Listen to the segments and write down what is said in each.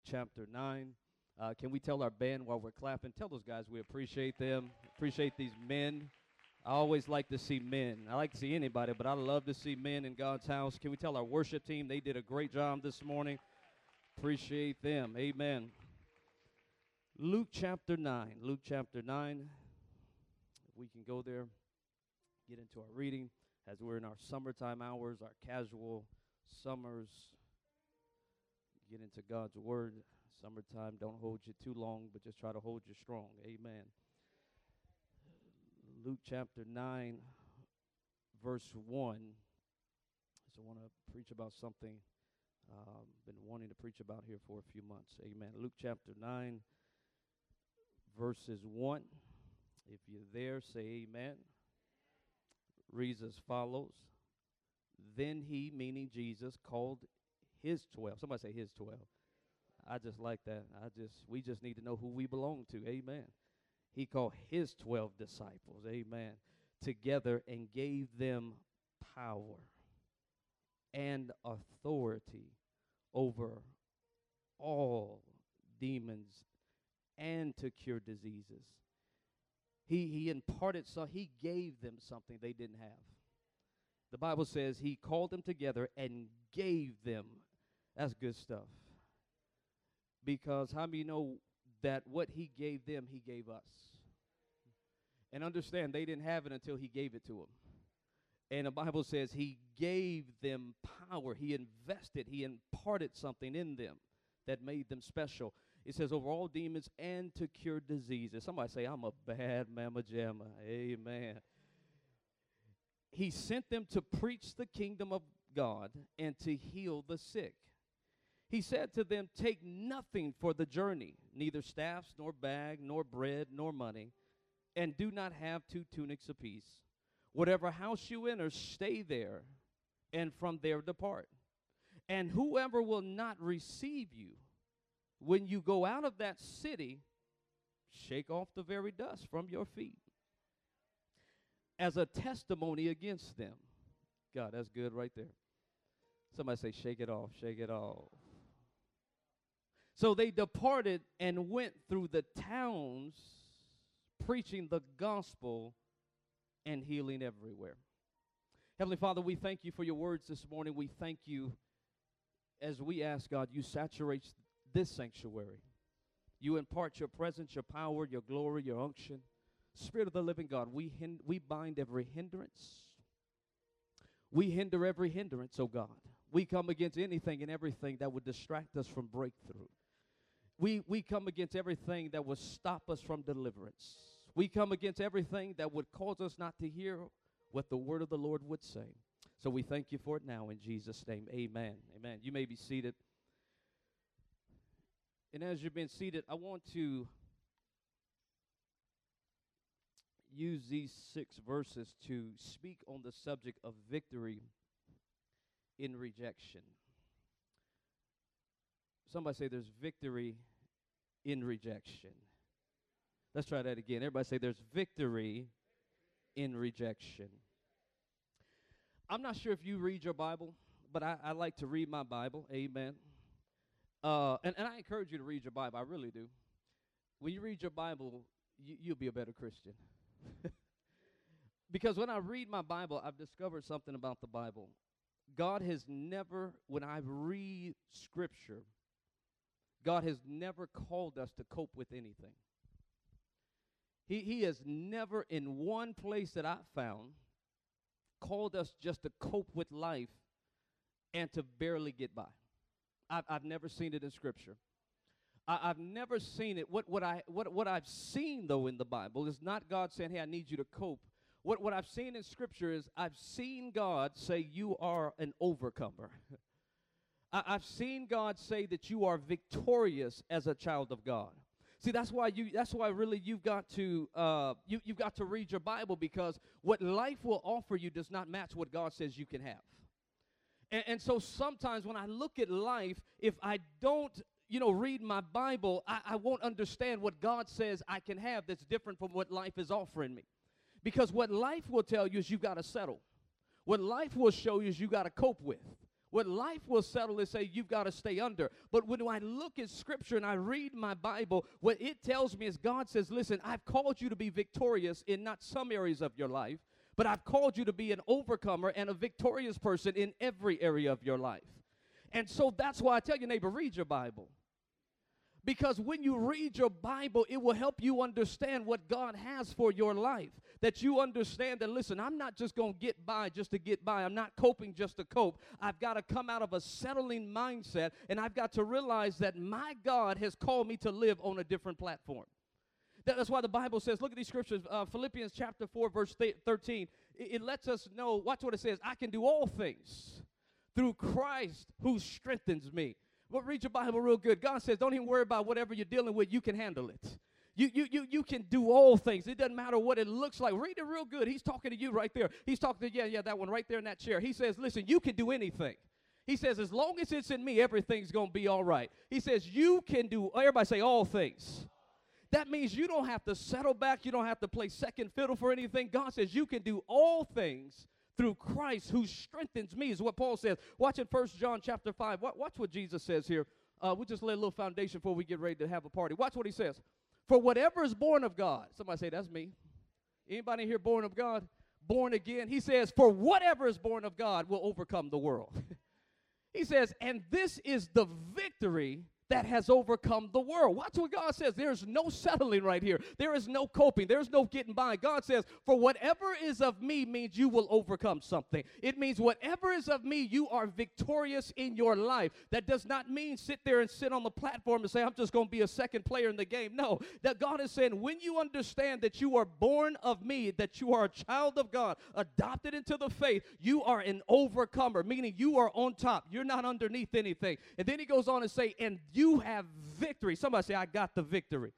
chapter 9. Can we tell our band while we're clapping? Tell those guys we appreciate them, appreciate these men. I always like to see men. I like to see anybody, but I love to see men in God's house. Can we tell our worship team they did a great job this morning? Appreciate them. Amen. Luke chapter 9. Luke chapter 9. If we can go there, get into our reading as we're in our summertime hours, our casual summers. Get into God's word. Summertime, don't hold you too long, but just try to hold you strong. Amen. Luke chapter 9, verse 1. So I want to preach about something been wanting to preach about here for a few months. Amen. Luke chapter 9, verses 1. If you're there, say amen. Reads as follows. Then he, meaning Jesus, called his 12. Somebody say his 12. I just like that. We just need to know who we belong to. Amen. He called his 12 disciples, amen, together and gave them power and authority over all demons and to cure diseases. He imparted, so he gave them something they didn't have. The Bible says he called them together and gave them. That's good stuff. Because how many know that what he gave them, he gave us? And understand, they didn't have it until he gave it to them. And the Bible says he gave them power. He invested, he imparted something in them that made them special. It says over all demons and to cure diseases. Somebody say, I'm a bad mamma jamma. Amen. He sent them to preach the kingdom of God and to heal the sick. He said to them, take nothing for the journey, neither staffs, nor bag, nor bread, nor money, and do not have 2 tunics apiece. Whatever house you enter, stay there, and from there depart. And whoever will not receive you, when you go out of that city, shake off the very dust from your feet as a testimony against them. God, that's good right there. Somebody say, shake it off, shake it off. So they departed and went through the towns, preaching the gospel and healing everywhere. Heavenly Father, we thank you for your words this morning. We thank you as we ask, God, you saturate this sanctuary. You impart your presence, your power, your glory, your unction. Spirit of the living God, we bind every hindrance. We hinder every hindrance, oh God. We come against anything and everything that would distract us from breakthrough. We come against everything that would stop us from deliverance. We come against everything that would cause us not to hear what the word of the Lord would say. So we thank you for it now in Jesus' name. Amen. Amen. You may be seated. And as you've been seated, I want to use these 6 verses to speak on the subject of victory in rejection. Somebody say there's victory in rejection. Let's try that again. Everybody say there's victory in rejection. I'm not sure if you read your Bible, but I like to read my Bible. Amen. And I encourage you to read your Bible. I really do. When you read your Bible, you'll be a better Christian. Because when I read my Bible, I've discovered something about the Bible. God has never, when I read Scripture, God has never called us to cope with anything. He has never, in one place that I've found, called us just to cope with life and to barely get by. I've never seen it in Scripture. I've never seen it. What I've seen, though, in the Bible is not God saying, hey, I need you to cope. What I've seen in Scripture is I've seen God say you are an overcomer. I've seen God say that you are victorious as a child of God. See, that's why really you've got to read your Bible, because what life will offer you does not match what God says you can have. And so sometimes when I look at life, if I don't, read my Bible, I won't understand what God says I can have that's different from what life is offering me. Because what life will tell you is you got to settle. What life will show you is you got to cope with. What life will settle is say you've got to stay under. But when I look at Scripture and I read my Bible, what it tells me is God says, listen, I've called you to be victorious in not some areas of your life, but I've called you to be an overcomer and a victorious person in every area of your life. And so that's why I tell your neighbor, read your Bible. Because when you read your Bible, it will help you understand what God has for your life. That you understand that, listen, I'm not just going to get by just to get by. I'm not coping just to cope. I've got to come out of a settling mindset, and I've got to realize that my God has called me to live on a different platform. That's why the Bible says, look at these scriptures, Philippians chapter 4, verse 13. It lets us know, watch what it says, I can do all things through Christ who strengthens me. Well, read your Bible real good. God says, don't even worry about whatever you're dealing with. You can handle it. You can do all things. It doesn't matter what it looks like. Read it real good. He's talking to you right there. He's talking to, that one right there in that chair. He says, listen, you can do anything. He says, as long as it's in me, everything's going to be all right. He says, you can do, everybody say all things. That means you don't have to settle back. You don't have to play second fiddle for anything. God says you can do all things through Christ who strengthens me, is what Paul says. Watch in 1 John chapter 5. Watch what Jesus says here. We'll just lay a little foundation before we get ready to have a party. Watch what he says. For whatever is born of God. Somebody say, that's me. Anybody here born of God? Born again? He says, for whatever is born of God will overcome the world. He says, and this is the victory that has overcome the world. Watch what God says. There's no settling right here. There is no coping. There's no getting by. God says, for whatever is of me means you will overcome something. It means whatever is of me, you are victorious in your life. That does not mean sit there and sit on the platform and say, I'm just going to be a second player in the game. No, that God is saying, when you understand that you are born of me, that you are a child of God, adopted into the faith, you are an overcomer, meaning you are on top. You're not underneath anything. And then he goes on and say, and you have victory. Somebody say, I got the victory.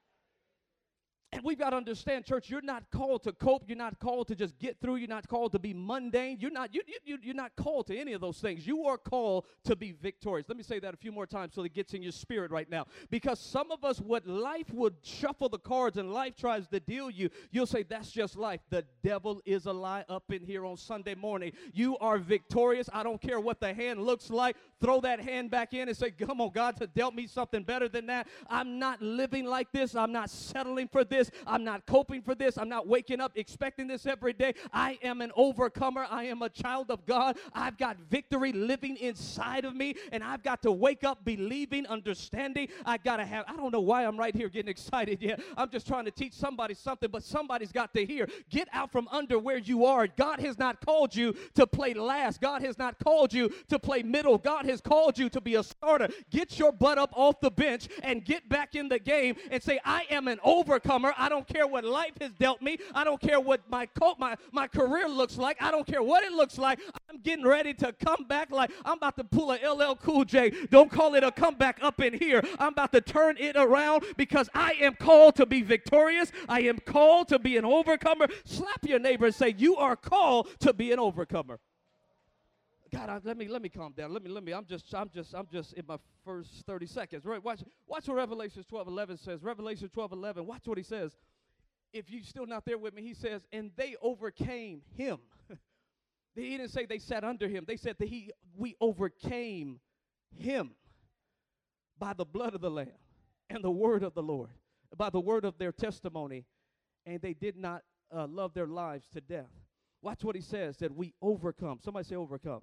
And we've got to understand, church, you're not called to cope. You're not called to just get through. You're not called to be mundane. You're not called to any of those things. You are called to be victorious. Let me say that a few more times so it gets in your spirit right now. Because some of us, what life would shuffle the cards and life tries to deal you, you'll say, that's just life. The devil is a lie up in here on Sunday morning. You are victorious. I don't care what the hand looks like. Throw that hand back in and say, come on, God has dealt me something better than that. I'm not living like this. I'm not settling for this. I'm not coping for this. I'm not waking up expecting this every day. I am an overcomer. I am a child of God. I've got victory living inside of me, and I've got to wake up believing, understanding. I don't know why I'm right here getting excited yet. I'm just trying to teach somebody something, but somebody's got to hear. Get out from under where you are. God has not called you to play last. God has not called you to play middle. God has called you to be a starter. Get your butt up off the bench and get back in the game and say, I am an overcomer. I don't care what life has dealt me. I don't care what my career looks like. I don't care what it looks like. I'm getting ready to come back like I'm about to pull a LL Cool J. Don't call it a comeback up in here. I'm about to turn it around because I am called to be victorious. I am called to be an overcomer. Slap your neighbor and say, you are called to be an overcomer. God, let me calm down. Let me. I'm just in my first 30 seconds. Right? Watch what Revelation 12:11 says. Revelation 12:11. Watch what he says. If you're still not there with me, he says, and they overcame him. He didn't say they sat under him. They said that we overcame him by the blood of the Lamb and the word of the Lord, by the word of their testimony, and they did not love their lives to death. Watch what he says, that we overcome. Somebody say overcome.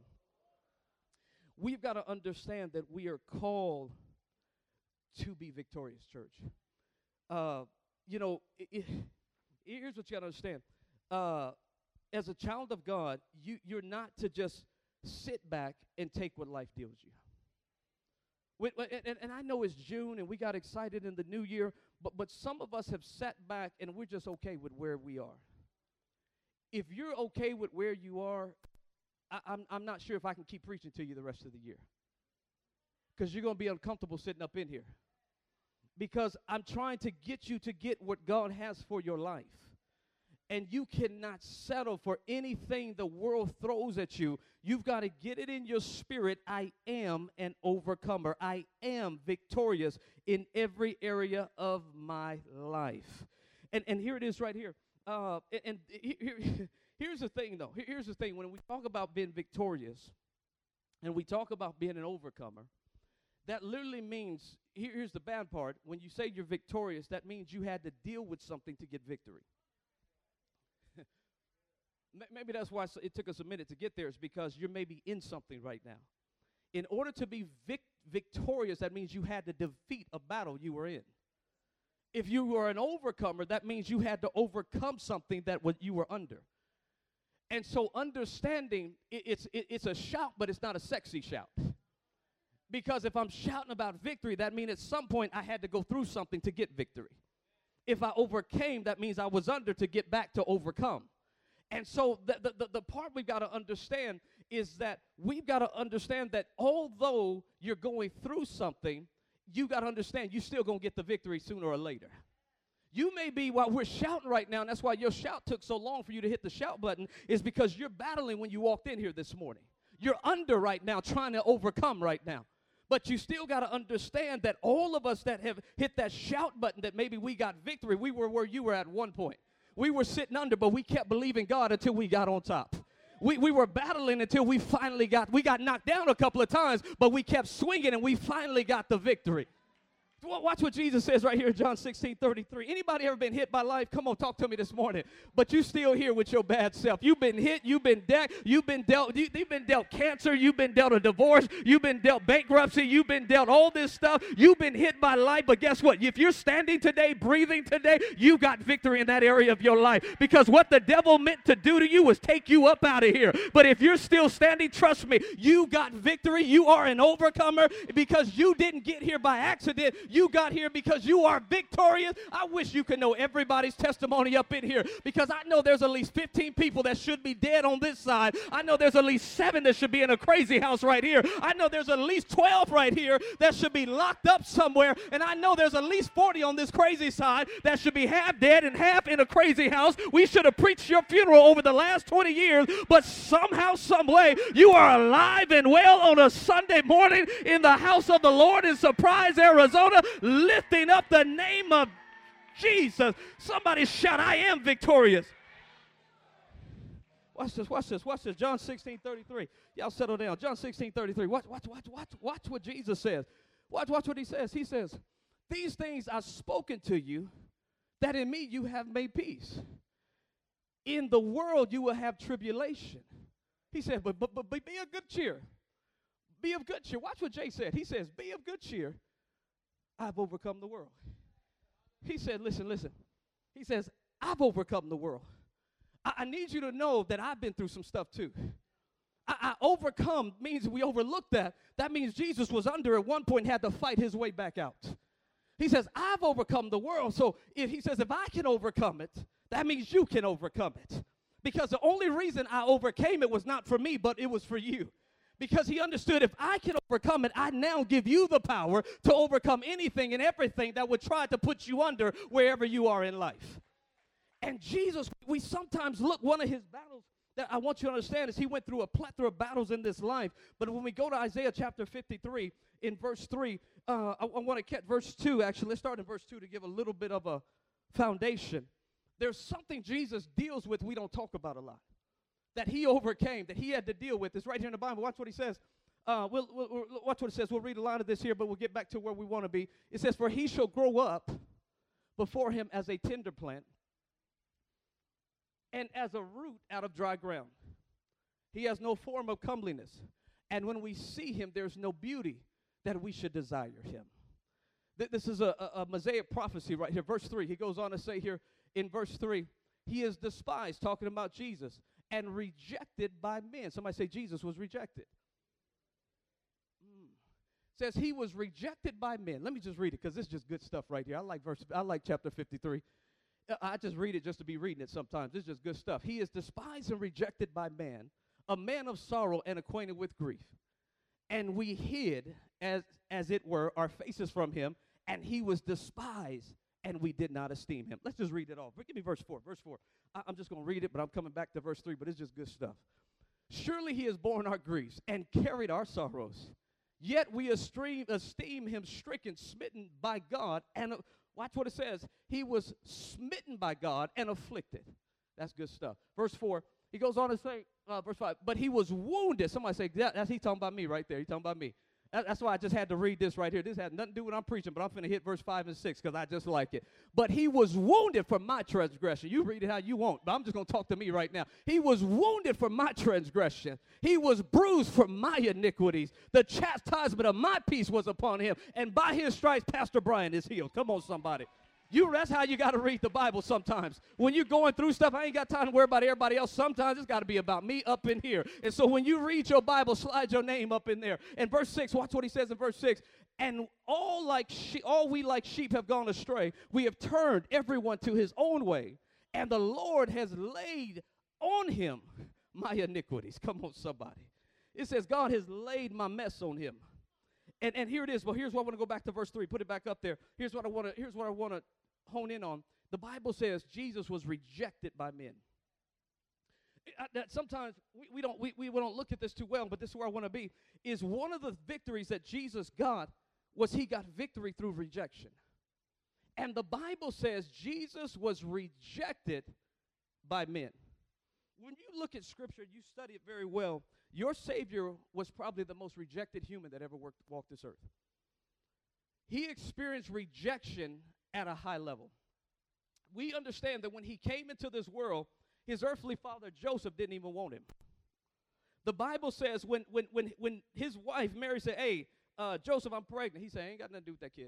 We've got to understand that we are called to be victorious, church. Here's what you got to understand. As a child of God, you're not to just sit back and take what life deals you. And I know it's June and we got excited in the new year, but some of us have sat back and we're just okay with where we are. If you're okay with where you are, I'm not sure if I can keep preaching to you the rest of the year. Because you're going to be uncomfortable sitting up in here. Because I'm trying to get you to get what God has for your life. And you cannot settle for anything the world throws at you. You've got to get it in your spirit. I am an overcomer. I am victorious in every area of my life. And here it is right here. Here's the thing, though. Here's the thing. When we talk about being victorious, and we talk about being an overcomer, that literally means, here's the bad part, when you say you're victorious, that means you had to deal with something to get victory. Maybe that's why it took us a minute to get there, is because you're maybe in something right now. In order to be victorious, that means you had to defeat a battle you were in. If you were an overcomer, that means you had to overcome something that you were under. And so understanding, it's a shout, but it's not a sexy shout. Because if I'm shouting about victory, that means at some point I had to go through something to get victory. If I overcame, that means I was under to get back to overcome. And so the part we've got to understand is that we've got to understand that although you're going through something, you got to understand you're still going to get the victory sooner or later. You may be, while we're shouting right now, and that's why your shout took so long for you to hit the shout button, is because you're battling when you walked in here this morning. You're under right now, trying to overcome right now. But you still got to understand that all of us that have hit that shout button, that maybe we got victory, we were where you were at one point. We were sitting under, but we kept believing God until we got on top. We were battling until we got knocked down a couple of times, but we kept swinging and we finally got the victory. Watch what Jesus says right here in John 16:33. Anybody ever been hit by life? Come on, talk to me this morning. But you still here with your bad self. You've been hit. You've been dealt cancer. You've been dealt a divorce. You've been dealt bankruptcy. You've been dealt all this stuff. You've been hit by life. But guess what? If you're standing today, breathing today, you got victory in that area of your life. Because what the devil meant to do to you was take you up out of here. But if you're still standing, trust me, you got victory. You are an overcomer because you didn't get here by accident. You got here because you are victorious. I wish you could know everybody's testimony up in here, because I know there's at least 15 people that should be dead on this side. I know there's at least 7 that should be in a crazy house right here. I know there's at least 12 right here that should be locked up somewhere. And I know there's at least 40 on this crazy side that should be half dead and half in a crazy house. We should have preached your funeral over the last 20 years, but somehow, some way, you are alive and well on a Sunday morning in the house of the Lord in Surprise, Arizona, lifting up the name of Jesus. Somebody shout, I am victorious. Watch this. John 16:33. Y'all settle down. John 16:33. Watch what Jesus says. Watch what he says. He says, these things I've spoken to you, that in me you have made peace. In the world you will have tribulation. He said, but be of good cheer. Be of good cheer. Watch what Jay said. He says, be of good cheer. I've overcome the world. He said, listen. He says, I've overcome the world. I need you to know that I've been through some stuff too. I overcome means we overlook that. That means Jesus was under at one point and had to fight his way back out. He says, I've overcome the world. So he says, if I can overcome it, that means you can overcome it. Because the only reason I overcame it was not for me, but it was for you. Because he understood, if I can overcome it, I now give you the power to overcome anything and everything that would try to put you under wherever you are in life. And Jesus, we sometimes look, one of his battles that I want you to understand is he went through a plethora of battles in this life. But when we go to Isaiah chapter 53, in verse 3, I want to catch verse 2, actually. Let's start in verse 2 to give a little bit of a foundation. There's something Jesus deals with we don't talk about a lot, that he overcame, that he had to deal with. It's right here in the Bible. Watch what he says. We'll watch what it says. We'll read a line of this here, but we'll get back to where we want to be. It says, for he shall grow up before him as a tender plant, and as a root out of dry ground. He has no form of comeliness, and when we see him, there's no beauty that we should desire him. This is a Mosaic prophecy right here. Verse 3, he goes on to say here in verse 3, he is despised, talking about Jesus, and rejected by men. Somebody say Jesus was rejected. Says he was rejected by men. Let me just read it, because this is just good stuff right here. I like chapter 53. I just read it just to be reading it sometimes. This is just good stuff. He is despised and rejected by man, a man of sorrow and acquainted with grief. And we hid, as it were, our faces from him, and he was despised, and we did not esteem him. Let's just read it all. Give me verse 4. Verse 4. I'm just going to read it, but I'm coming back to verse 3, but it's just good stuff. Surely he has borne our griefs and carried our sorrows. Yet we esteem him stricken, smitten by God, and watch what it says. He was smitten by God and afflicted. That's good stuff. Verse 4, He goes on to say, verse 5, but he was wounded. Somebody say, that's he talking about me right there. He's talking about me. That's why I just had to read this right here. This has nothing to do with what I'm preaching, but I'm finna hit verse 5 and 6 because I just like it. But he was wounded for my transgression. You read it how you want, but I'm just going to talk to me right now. He was wounded for my transgression. He was bruised for my iniquities. The chastisement of my peace was upon him, and by his stripes, Pastor Brian is healed. Come on, somebody. That's how you got to read the Bible sometimes. When you're going through stuff, I ain't got time to worry about everybody else. Sometimes it's got to be about me up in here. And so when you read your Bible, slide your name up in there. And verse 6, watch what he says in verse 6. And all we like sheep have gone astray. We have turned everyone to his own way. And the Lord has laid on him my iniquities. Come on, somebody. It says God has laid my mess on him. And here it is. Well, here's what I want to go back to verse 3. Put it back up there. Here's what I want to hone in on. The Bible says Jesus was rejected by men. That sometimes we don't look at this too well, but this is where I want to be. Is one of the victories that Jesus got was he got victory through rejection. And the Bible says Jesus was rejected by men. When you look at Scripture, you study it very well, your Savior was probably the most rejected human that ever walked this earth. He experienced rejection at a high level. We understand that when he came into this world, his earthly father, Joseph, didn't even want him. The Bible says when his wife, Mary, said, hey, Joseph, I'm pregnant. He said, I ain't got nothing to do with that kid.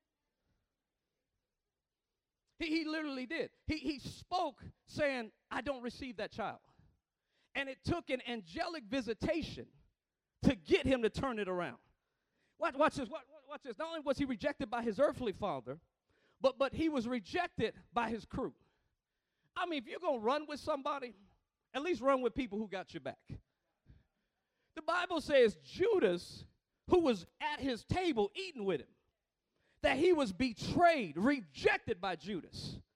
He literally did. He spoke saying, I don't receive that child. And it took an angelic visitation to get him to turn it around. Watch this. Watch this. Not only was he rejected by his earthly father, but he was rejected by his crew. I mean, if you're going to run with somebody, at least run with people who got your back. The Bible says Judas, who was at his table eating with him, that he was betrayed, rejected by Judas.